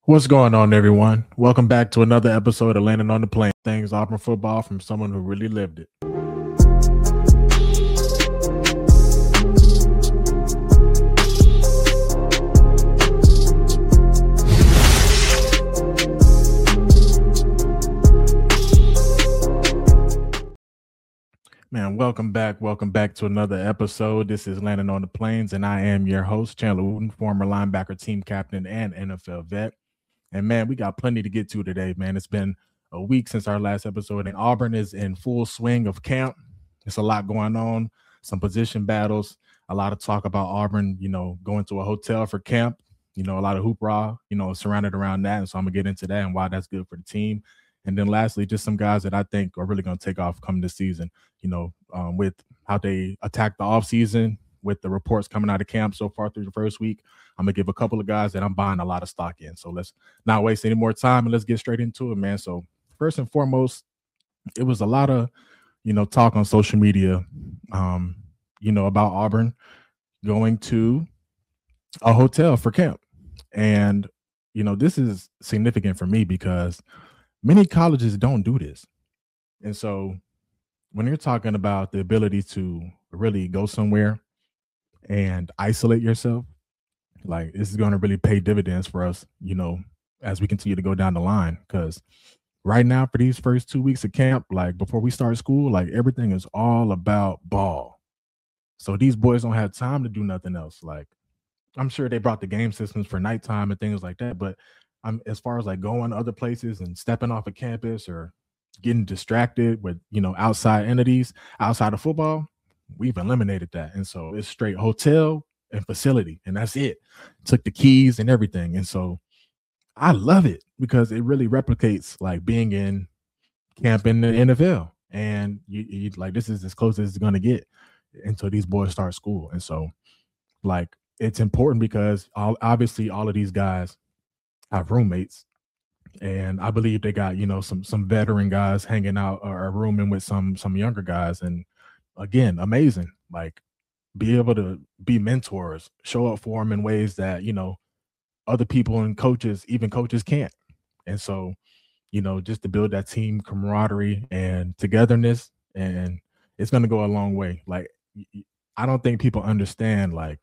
What's going on, everyone? Welcome back to another episode of Landing on the Plane. Things Auburn football from someone who really lived it. Man, welcome back. Welcome back to another episode. This is Landing on the Plains, and I am your host, Chandler Wooten, former linebacker, team captain, and NFL vet. And man, we got plenty to get to today, man. It's been a week since our last episode, and Auburn is in full swing of camp. It's a lot going on, some position battles, a lot of talk about Auburn, going to a hotel for camp, a lot of hoopla, surrounded around that. And so I'm going to get into that and why that's good for the team. And then lastly, just some guys that I think are really going to take off coming this season, with how they attack the offseason, with the reports coming out of camp so far through the first week. I'm going to give a couple of guys that I'm buying a lot of stock in. So let's not waste any more time and let's get straight into it, man. So first and foremost, it was a lot of, talk on social media, about Auburn going to a hotel for camp. And, this is significant for me because many colleges don't do this. And so when you're talking about the ability to really go somewhere and isolate yourself, like this is going to really pay dividends for us, as we continue to go down the line. Because right now, for these first 2 weeks of camp, like before we start school, like everything is all about ball. So these boys don't have time to do nothing else. Like I'm sure they brought the game systems for nighttime and things like that. But as far as like going other places and stepping off of campus or getting distracted with, outside entities outside of football, we've eliminated that. And so it's straight hotel and facility, and that's it. Took the keys and everything. And so I love it because it really replicates like being in camp in the NFL. And you like, this is as close as it's going to get until these boys start school. And so like, it's important because obviously all of these guys have roommates. And I believe they got, some veteran guys hanging out or rooming with some younger guys. And again, amazing. Like, be able to be mentors, show up for them in ways that, other people and coaches, even coaches can't. And so, just to build that team camaraderie and togetherness, and it's going to go a long way. Like, I don't think people understand, like,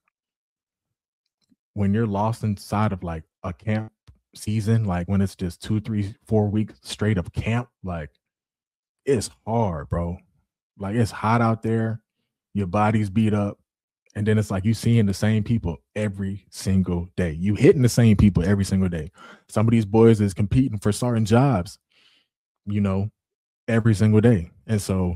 when you're lost inside of like a camp season, like when it's just 2, 3, 4 weeks straight of camp, like it's hard, bro. Like it's hot out there. Your body's beat up. And then it's like you seeing the same people every single day. You hitting the same people every single day. Some of these boys is competing for certain jobs, every single day. And so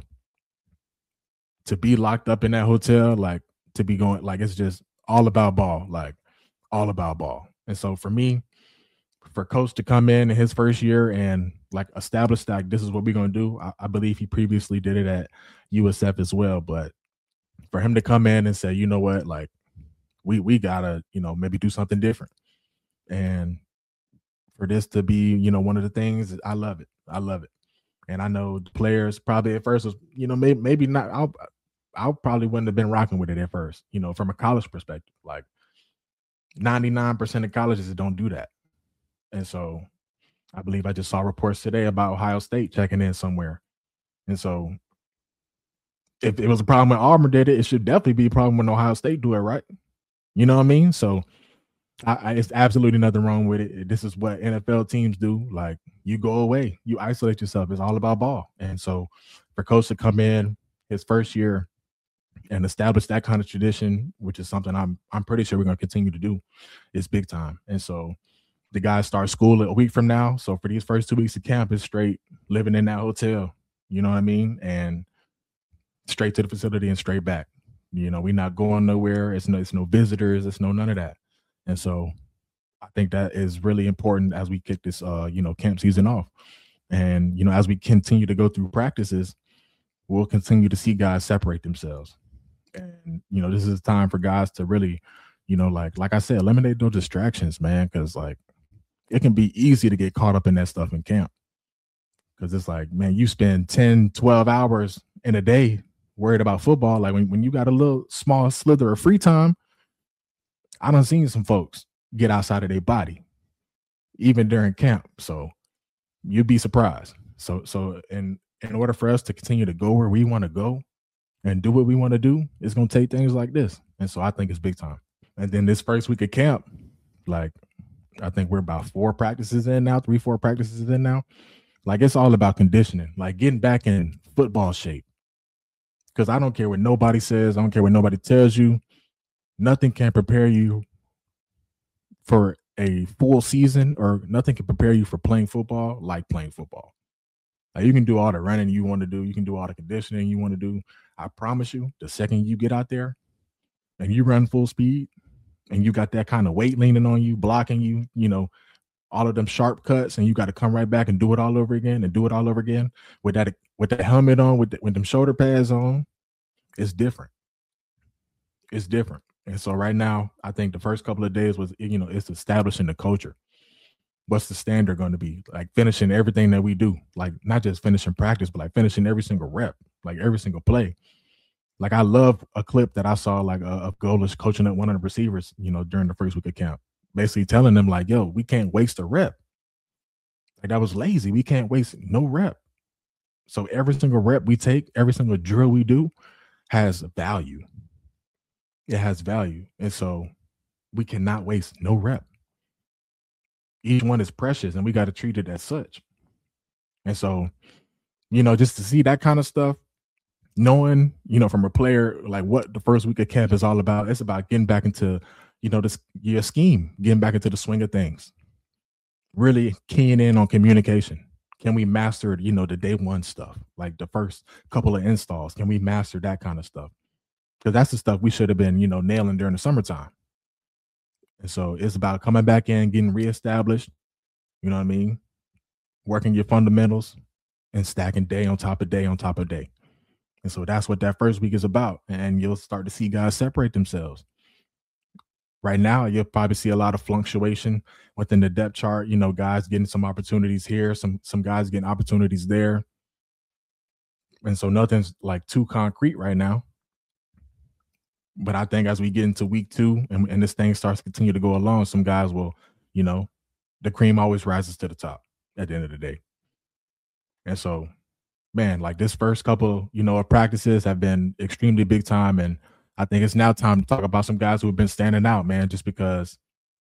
to be locked up in that hotel, like to be going, like it's just all about ball, like all about ball. And so for me, for Coach to come in his first year and like establish that this is what we're going to do, I believe he previously did it at USF as well. But for him to come in and say, you know what, like we gotta, maybe do something different. And for this to be, one of the things, I love it. I love it. And I know the players probably at first was, maybe not. I probably wouldn't have been rocking with it at first, from a college perspective. Like 99% of colleges don't do that. And so I believe I just saw reports today about Ohio State checking in somewhere. And so if it was a problem when Auburn did it, it should definitely be a problem when Ohio State do it, right? You know what I mean? So it's absolutely nothing wrong with it. This is what NFL teams do. Like you go away, you isolate yourself. It's all about ball. And so for Coach to come in his first year and establish that kind of tradition, which is something I'm pretty sure we're going to continue to do, is big time. And so the guys start school a week from now. So for these first 2 weeks of camp, it's straight living in that hotel. You know what I mean? And straight to the facility and straight back. We're not going nowhere. It's no visitors. It's none of that. And so I think that is really important as we kick this, camp season off. And, as we continue to go through practices, we'll continue to see guys separate themselves. And, this is time for guys to really, like I said, eliminate those distractions, man. Cause like it can be easy to get caught up in that stuff in camp. Cause it's like, man, you spend 10, 12 hours in a day worried about football. Like when you got a little small slither of free time, I done seen some folks get outside of their body. even during camp. So you'd be surprised. So in order for us to continue to go where we want to go and do what we want to do, it's going to take things like this. And so I think it's big time. And then this first week of camp, like I think we're about 4 practices in now, 3-4 practices in now. Like it's all about conditioning, like getting back in football shape. Because I don't care what nobody says. I don't care what nobody tells you. Nothing can prepare you for a full season, or nothing can prepare you for playing football like playing football. Like you can do all the running you want to do. You can do all the conditioning you want to do. I promise you, the second you get out there and you run full speed and you got that kind of weight leaning on you, blocking you, you know, all of them sharp cuts, and you got to come right back and do it all over again and do it all over again with that helmet on, with them shoulder pads on. It's different. It's different. And so right now, I think the first couple of days was, you know, it's establishing the culture. What's the standard going to be? Like finishing everything that we do, like not just finishing practice, but like finishing every single rep, like every single play. Like I love a clip that I saw, like of Golesh coaching up one of the receivers, you know, during the first week of camp, basically telling them like, yo, we can't waste a rep. Like that was lazy. We can't waste no rep. So every single rep we take, every single drill we do has value. It has value. And so we cannot waste no rep. Each one is precious and we got to treat it as such. And so, you know, just to see that kind of stuff, knowing, you know, from a player, like what the first week of camp is all about, it's about getting back into, you know, your scheme, getting back into the swing of things, really keying in on communication. Can we master, you know, the day one stuff, like the first couple of installs? Can we master that kind of stuff? Because that's the stuff we should have been, you know, nailing during the summertime. And so it's about coming back in, getting reestablished, you know what I mean? Working your fundamentals and stacking day on top of day on top of day. And so that's what that first week is about. And you'll start to see guys separate themselves. Right now, you'll probably see a lot of fluctuation within the depth chart, you know, guys getting some opportunities here, some guys getting opportunities there. And so nothing's like too concrete right now. But I think as we get into week 2 and this thing starts to continue to go along, some guys will, you know, the cream always rises to the top at the end of the day. And so, man, like this first couple, you know, of practices have been extremely big time. And I think it's now time to talk about some guys who have been standing out, man, just because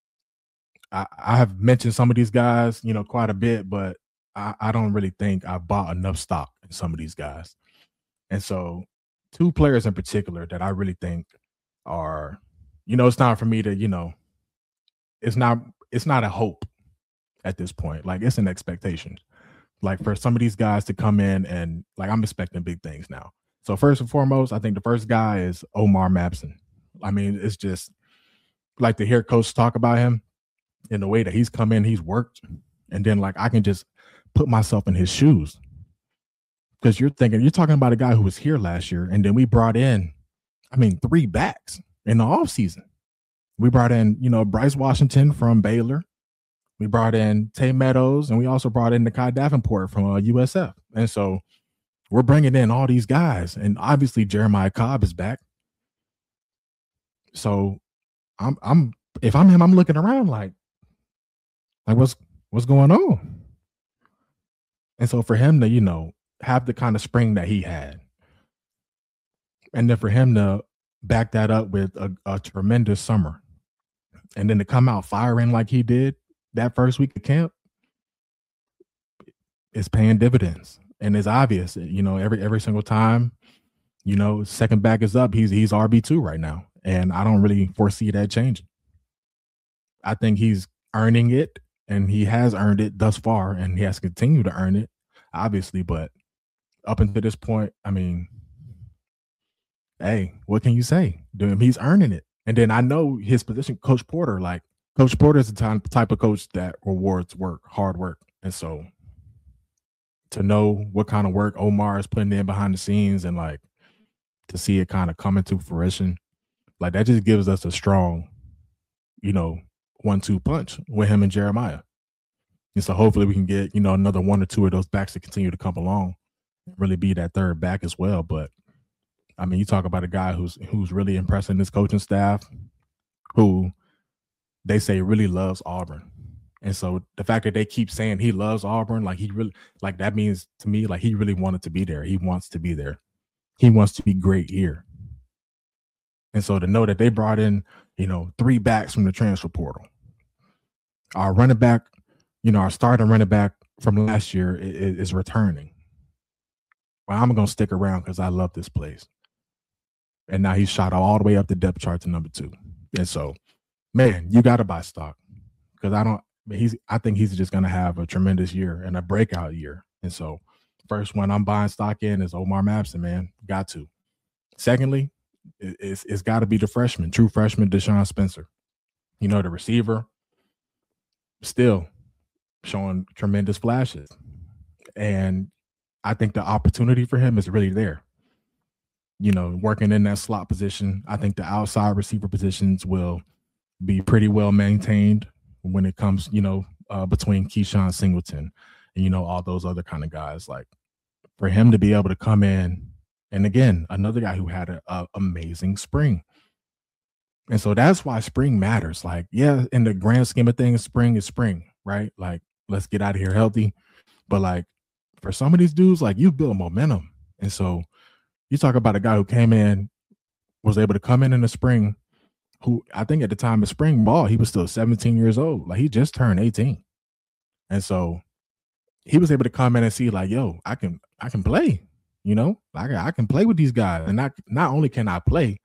I have mentioned some of these guys, you know, quite a bit, but I don't really think I bought enough stock in some of these guys. And so 2 players in particular that I really think are, you know, it's not for me to, you know, it's not a hope at this point. Like it's an expectation. Like for some of these guys to come in and like I'm expecting big things now. So first and foremost, I think the first guy is Omar Mabson. I mean, it's just like to hear coach talk about him in the way that he's come in, he's worked, and then like I can just put myself in his shoes. Because you're talking about a guy who was here last year, and then we brought in, 3 backs in the offseason. We brought in, you know, Bryce Washington from Baylor. We brought in Tay Meadows, and we also brought in Nakai Davenport from USF. And so we're bringing in all these guys, and obviously Jeremiah Cobb is back. So if I'm him, I'm looking around like what's going on? And so for him to, you know, have the kind of spring that he had, and then for him to back that up with a tremendous summer, and then to come out firing like he did that first week of camp, it's paying dividends. And it's obvious, you know, every single time, you know, second back is up, he's RB2 right now. And I don't really foresee that changing. I think he's earning it, and he has earned it thus far, and he has to continue to earn it, obviously. But up until this point, I mean, hey, what can you say? He's earning it. And then I know his position, Coach Porter is the type of coach that rewards work, hard work. And so to know what kind of work Omar is putting in behind the scenes, and like to see it kind of coming to fruition, like that just gives us a strong, you know, 1-2 punch with him and Jeremiah. And so hopefully we can get, you know, another 1 or 2 of those backs to continue to come along, really be that third back as well. But I mean, you talk about a guy who's really impressing this coaching staff, who they say really loves Auburn. And so the fact that they keep saying he loves Auburn, like he really, like that means to me, like he really wanted to be there. He wants to be there. He wants to be great here. And so to know that they brought in, 3 backs from the transfer portal, our running back, our starting running back from last year is returning. Well, I'm going to stick around because I love this place. And now he's shot all the way up the depth chart to number 2. And so, man, you got to buy stock because I think he's just going to have a tremendous year and a breakout year. And so, first one I'm buying stock in is Omar Mabson, man. Got to. Secondly, it's got to be the freshman, true freshman, Deshaun Spencer. The receiver, still showing tremendous flashes. And I think the opportunity for him is really there. Working in that slot position, I think the outside receiver positions will be pretty well maintained when it comes, between Keyshawn Singleton and, all those other kind of guys. Like for him to be able to come in, and again, another guy who had an amazing spring. And so that's why spring matters. Like, yeah, in the grand scheme of things, spring is spring, right? Like, let's get out of here healthy. But like for some of these dudes, like you build momentum. And so you talk about a guy who came in, was able to come in the spring, who I think at the time of spring ball, he was still 17 years old. Like he just turned 18. And so he was able to come in and see like, yo, I can play, I can play with these guys. And not only can I play,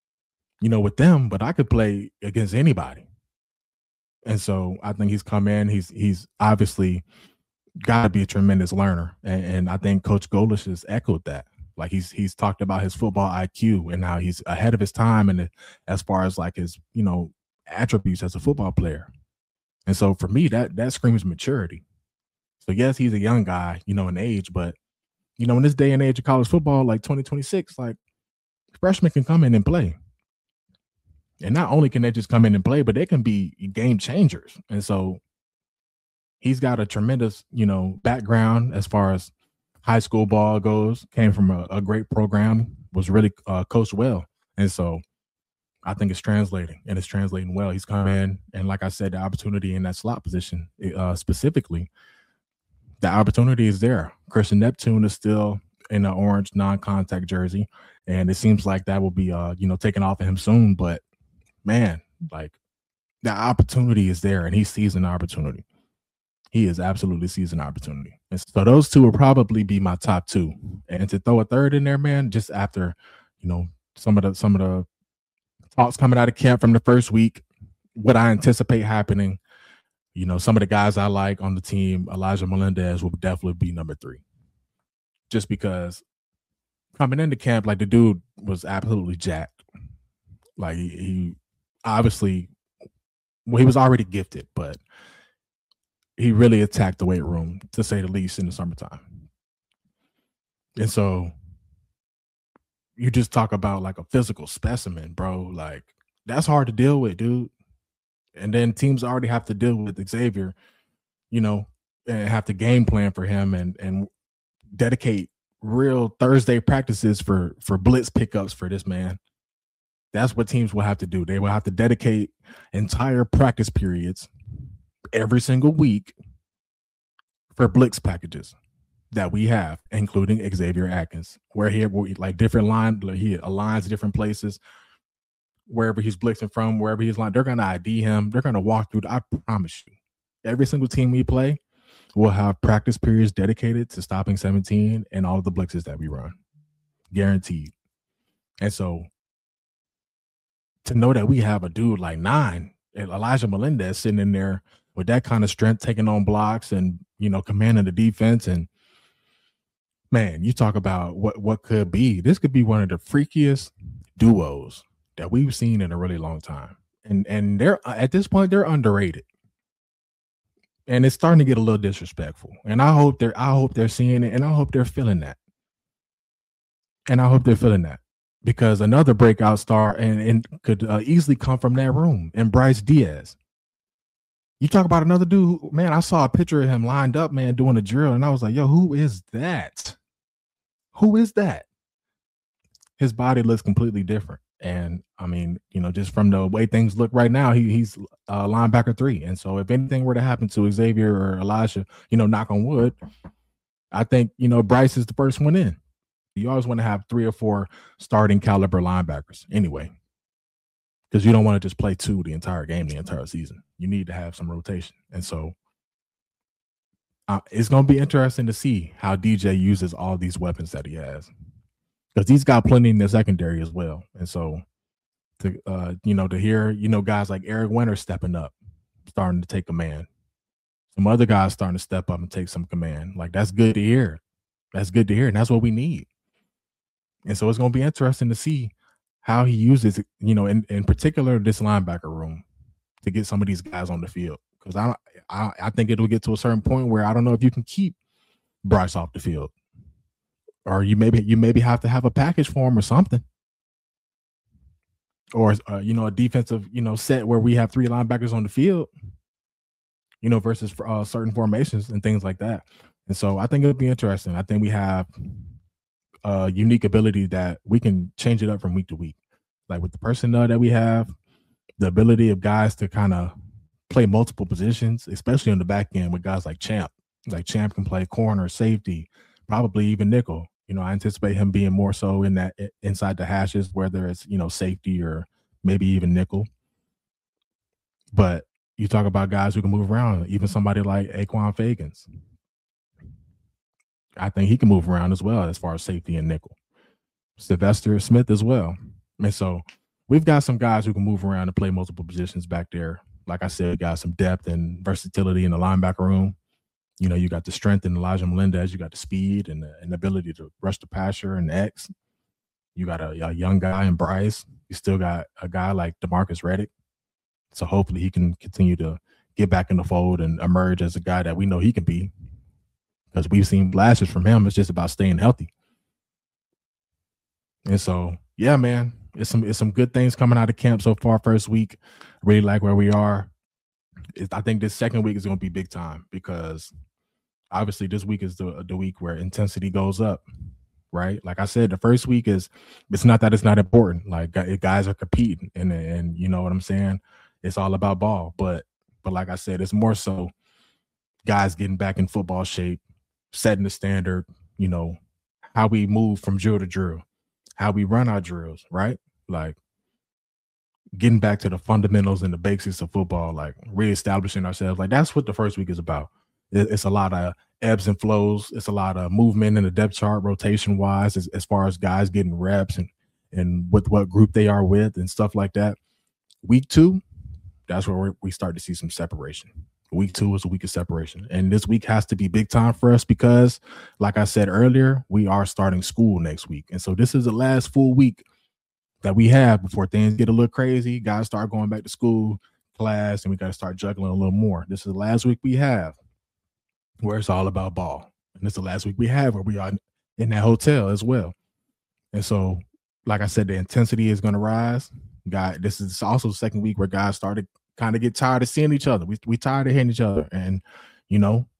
with them, but I could play against anybody. And so I think he's come in, he's obviously got to be a tremendous learner. And I think Coach Golish has echoed that. Like he's talked about his football IQ and how he's ahead of his time and as far as like his, attributes as a football player. And so for me, that screams maturity. So yes, he's a young guy, in age, but in this day and age of college football, like 2026, like freshmen can come in and play. And not only can they just come in and play, but they can be game changers. And so he's got a tremendous, background as far as high school ball goes, came from a great program, was really coached well. And so I think it's translating, and it's translating well. He's come in, and like I said, the opportunity in that slot position specifically, the opportunity is there. Christian Neptune is still in an orange non-contact jersey, and it seems like that will be, taken off of him soon. But, man, like the opportunity is there, and he sees an opportunity. He is absolutely sees an opportunity. And so those two will probably be my top 2. And to throw a third in there, man, just after, some of the talks coming out of camp from the first week, what I anticipate happening, some of the guys I like on the team, Elijah Melendez will definitely be number 3. Just because coming into camp, like the dude was absolutely jacked. Like he obviously, well, he was already gifted, but he really attacked the weight room, to say the least, in the summertime. And so you just talk about like a physical specimen, bro. Like that's hard to deal with, dude. And then teams already have to deal with Xavier, and have to game plan for him and dedicate real Thursday practices for blitz pickups for this man. That's what teams will have to do. They will have to dedicate entire practice periods every single week for blitz packages that we have, including Xavier Atkins, where he like different line, he aligns different places, wherever he's blitzing from, wherever he's lying, they're going to ID him. They're going to walk through. I promise you, every single team we play will have practice periods dedicated to stopping 17 and all of the blitzes that we run, guaranteed. And so to know that we have a dude like 9, Elijah Melendez, sitting in there with that kind of strength, taking on blocks and, commanding the defense. And man, you talk about what could be. This could be one of the freakiest duos that we've seen in a really long time. And they're at this point, they're underrated. And it's starting to get a little disrespectful. And I hope they're seeing it, and I hope they're feeling that. Because another breakout star and could easily come from that room, and Bryce Diaz. You talk about another dude, man, I saw a picture of him lined up, man, doing a drill, and I was like, yo, who is that? Who is that? His body looks completely different. And I mean, just from the way things look right now, he's linebacker 3. And so if anything were to happen to Xavier or Elijah, knock on wood, I think, Bryce is the first one in. You always want to have 3 or 4 starting caliber linebackers anyway, because you don't want to just play 2 the entire game, the entire season. You need to have some rotation. And so it's going to be interesting to see how DJ uses all these weapons that he has, because he's got plenty in the secondary as well. And so to hear, guys like Eric Winter stepping up, starting to take command, some other guys starting to step up and take some command. Like, that's good to hear. That's good to hear. And that's what we need. And so it's going to be interesting to see how he uses, in particular, this linebacker room to get some of these guys on the field. Because I think it'll get to a certain point where I don't know if you can keep Bryce off the field, or you maybe have to have a package for him or something, or a defensive set where we have 3 linebackers on the field, versus certain formations and things like that. And so I think it'll be interesting. I think we have a unique ability that we can change it up from week to week, like with the personnel that we have, the ability of guys to kind of play multiple positions, especially on the back end with guys like Champ. Like Champ can play corner, safety, probably even nickel. I anticipate him being more so in that inside the hashes, whether it's, safety or maybe even nickel. But you talk about guys who can move around, even somebody like Aquan Fagans. I think he can move around as well as far as safety and nickel. Sylvester Smith as well. And so we've got some guys who can move around and play multiple positions back there. Like I said, got some depth and versatility in the linebacker room. You got the strength in Elijah Melendez. You got the speed and the ability to rush the passer and X. You got a young guy in Bryce. You still got a guy like DeMarcus Reddick. So hopefully he can continue to get back in the fold and emerge as a guy that we know he can be, because we've seen flashes from him. It's just about staying healthy. And so, yeah, man, it's some good things coming out of camp so far. First week, I really like where we are. I think this second week is going to be big time, because obviously this week is the week where intensity goes up, right? Like I said, the first week it's not that it's not important. Like, guys are competing, and you know what I'm saying? It's all about ball. But like I said, it's more so guys getting back in football shape, setting the standard, how we move from drill to drill, how we run our drills, right? Like, getting back to the fundamentals and the basics of football, like reestablishing ourselves. Like, that's what the first week is about. It's a lot of ebbs and flows. It's a lot of movement in the depth chart, rotation wise, as far as guys getting reps and with what group they are with and stuff like that. Week 2, that's where we start to see some separation. Week 2 is a week of separation. And this week has to be big time for us because, like I said earlier, we are starting school next week. And so this is the last full week that we have before things get a little crazy. Guys start going back to school, class, and we got to start juggling a little more. This is the last week we have where it's all about ball. And it's the last week we have where we are in that hotel as well. And so, like I said, the intensity is going to rise. This is also the second week where guys started kind of get tired of seeing each other. We tired of hearing each other. And, you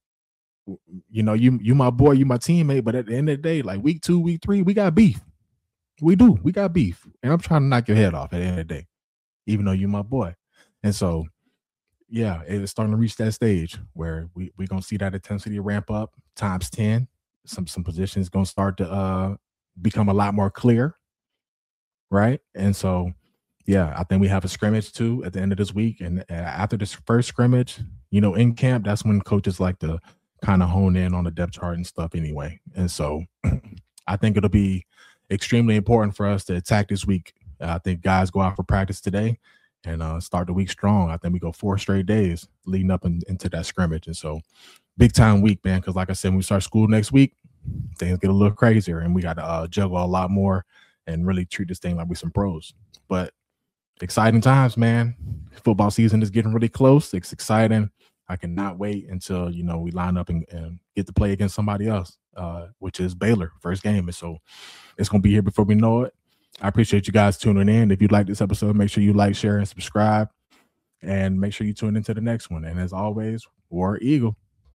my boy, you my teammate. But at the end of the day, like week 2, week 3, we got beef. We do. We got beef. And I'm trying to knock your head off at the end of the day, even though you my boy. And so, yeah, it's starting to reach that stage where we're going to see that intensity ramp up times 10. Some positions going to start to become a lot more clear, right? And so, yeah, I think we have a scrimmage too at the end of this week. And after this first scrimmage, in camp, that's when coaches like to kind of hone in on the depth chart and stuff anyway. And so I think it'll be extremely important for us to attack this week. I think guys go out for practice today and start the week strong. I think we go 4 straight days leading up into that scrimmage. And so big time week, man, because like I said, when we start school next week, things get a little crazier and we got to juggle a lot more and really treat this thing like we're some pros. But exciting times, man. Football season is getting really close. It's exciting. I cannot wait until, we line up and get to play against somebody else, which is Baylor, first game. And so it's going to be here before we know it. I appreciate you guys tuning in. If you like this episode, make sure you like, share, and subscribe. And make sure you tune into the next one. And as always, War Eagle.